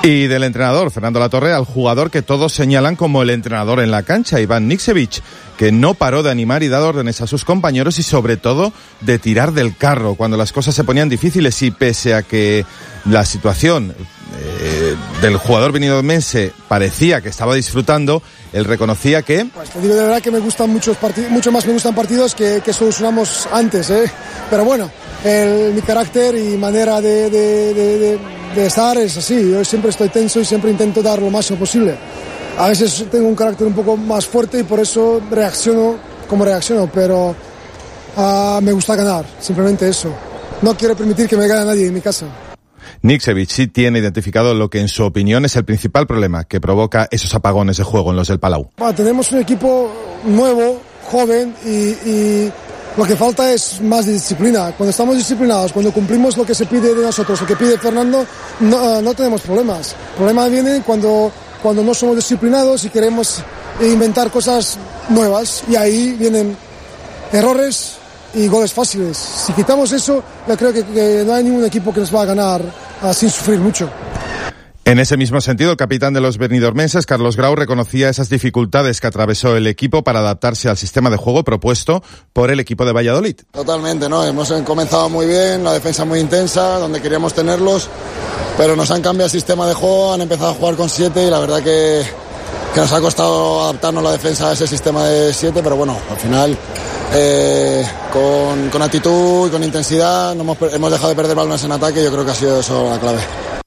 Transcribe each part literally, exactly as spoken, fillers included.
Y del entrenador, Fernando Latorre, al jugador que todos señalan como el entrenador en la cancha, Iván Nikšević, que no paró de animar y dar órdenes a sus compañeros y sobre todo de tirar del carro cuando las cosas se ponían difíciles, y pese a que la situación eh, del jugador benidormense parecía que estaba disfrutando, él reconocía que... Pues te digo de verdad que me gustan muchos partidos, mucho más me gustan partidos que, que solucionamos antes, ¿eh? Pero bueno, el, mi carácter y manera de, de, de, de, de estar es así. Yo siempre estoy tenso y siempre intento dar lo máximo posible. A veces tengo un carácter un poco más fuerte y por eso reacciono como reacciono, pero uh, me gusta ganar, simplemente eso. No quiero permitir que me gane nadie en mi casa. Nikšević sí tiene identificado lo que en su opinión es el principal problema que provoca esos apagones de juego en los del Palau. Bueno, tenemos un equipo nuevo, joven y, y lo que falta es más disciplina. Cuando estamos disciplinados, cuando cumplimos lo que se pide de nosotros, lo que pide Fernando, no, no tenemos problemas. El problema viene cuando, cuando no somos disciplinados y queremos inventar cosas nuevas, y ahí vienen errores y goles fáciles. Si quitamos eso, yo creo que, que no hay ningún equipo que nos va a ganar uh, sin sufrir mucho. En ese mismo sentido, el capitán de los benidormenses, Carlos Grau, reconocía esas dificultades que atravesó el equipo para adaptarse al sistema de juego propuesto por el equipo de Valladolid. Totalmente, ¿no? Hemos comenzado muy bien, la defensa muy intensa, donde queríamos tenerlos, pero nos han cambiado el sistema de juego, han empezado a jugar con siete y la verdad que, que nos ha costado adaptarnos la defensa a ese sistema de siete, pero bueno, al final... Eh, con, con actitud y con intensidad no hemos, hemos dejado de perder balones en ataque y yo creo que ha sido eso la clave.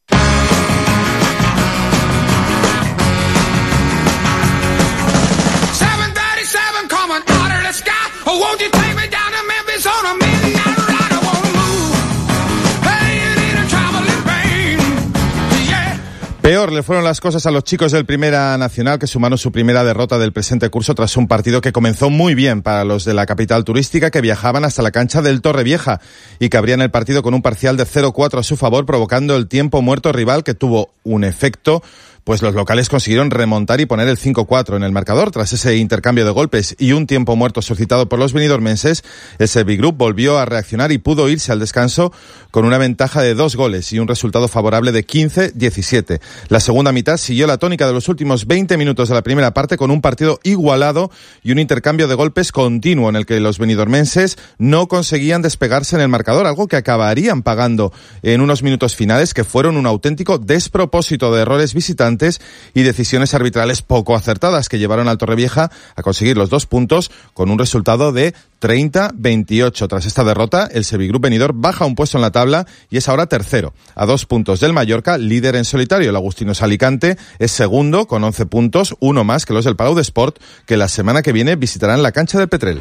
Peor le fueron las cosas a los chicos del Primera Nacional, que sumaron su primera derrota del presente curso tras un partido que comenzó muy bien para los de la capital turística, que viajaban hasta la cancha del Torrevieja y que abrían el partido con un parcial de cero cuatro a su favor, provocando el tiempo muerto rival, que tuvo un efecto. Pues los locales consiguieron remontar y poner el cinco cuatro en el marcador. Tras ese intercambio de golpes y un tiempo muerto suscitado por los benidormenses, el Servigroup volvió a reaccionar y pudo irse al descanso con una ventaja de dos goles y un resultado favorable de quince diecisiete. La segunda mitad siguió la tónica de los últimos veinte minutos de la primera parte, con un partido igualado y un intercambio de golpes continuo en el que los benidormenses no conseguían despegarse en el marcador, algo que acabarían pagando en unos minutos finales que fueron un auténtico despropósito de errores visitantes y decisiones arbitrales poco acertadas que llevaron al Torrevieja a conseguir los dos puntos con un resultado de treinta veintiocho. Tras esta derrota, el Servigroup Benidorm baja un puesto en la tabla y es ahora tercero, a dos puntos del Mallorca, líder en solitario. El Agustinos Alicante es segundo con once puntos, uno más que los del Palau de Sport, que la semana que viene visitarán la cancha del Petrel.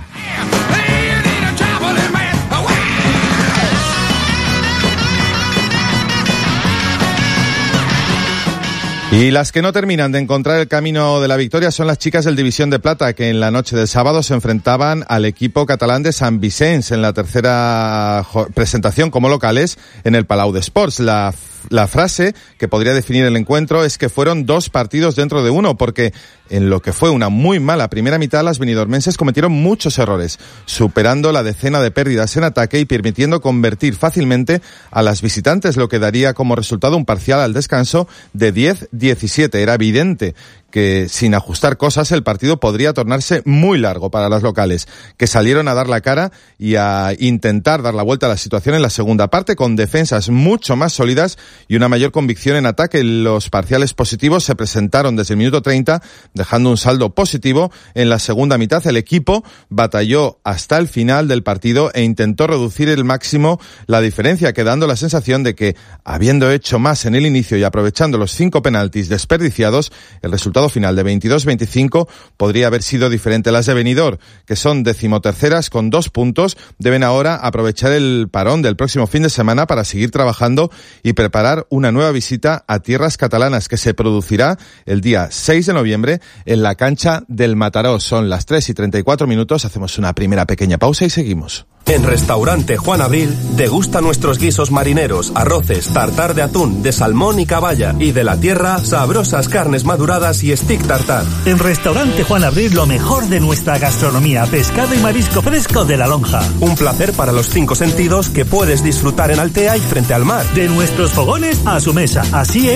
Y las que no terminan de encontrar el camino de la victoria son las chicas del División de Plata, que en la noche del sábado se enfrentaban al equipo catalán de Sant Vicenç en la tercera presentación como locales en el Palau de Sports. La La frase que podría definir el encuentro es que fueron dos partidos dentro de uno, porque en lo que fue una muy mala primera mitad, las benidormenses cometieron muchos errores, superando la decena de pérdidas en ataque y permitiendo convertir fácilmente a las visitantes, lo que daría como resultado un parcial al descanso de diez diecisiete. Era evidente que sin ajustar cosas el partido podría tornarse muy largo para las locales, que salieron a dar la cara y a intentar dar la vuelta a la situación en la segunda parte, con defensas mucho más sólidas y una mayor convicción en ataque. Los parciales positivos se presentaron desde el minuto treinta, dejando un saldo positivo. En la segunda mitad el equipo batalló hasta el final del partido e intentó reducir el máximo la diferencia, quedando la sensación de que, habiendo hecho más en el inicio y aprovechando los cinco penaltis desperdiciados, el resultado final de veintidós veinticinco podría haber sido diferente. Las de Benidorm, que son decimoterceras con dos puntos, deben ahora aprovechar el parón del próximo fin de semana para seguir trabajando y preparar una nueva visita a tierras catalanas, que se producirá el día seis de noviembre en la cancha del Mataró. Son las tres y treinta y cuatro minutos, hacemos una primera pequeña pausa y seguimos. En Restaurante Juan Abril degusta nuestros guisos marineros, arroces, tartar de atún, de salmón y caballa, y de la tierra, sabrosas carnes maduradas y stick tartar. En Restaurante Juan Abril, lo mejor de nuestra gastronomía, pescado y marisco fresco de La Lonja. Un placer para los cinco sentidos que puedes disfrutar en Altea y frente al mar. De nuestros fogones a su mesa, así es.